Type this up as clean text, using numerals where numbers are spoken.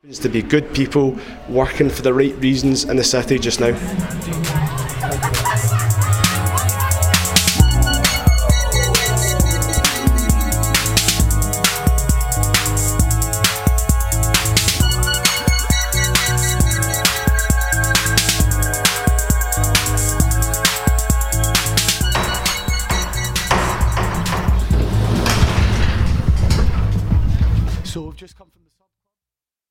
It's to be good people working for the right reasons in the city just now.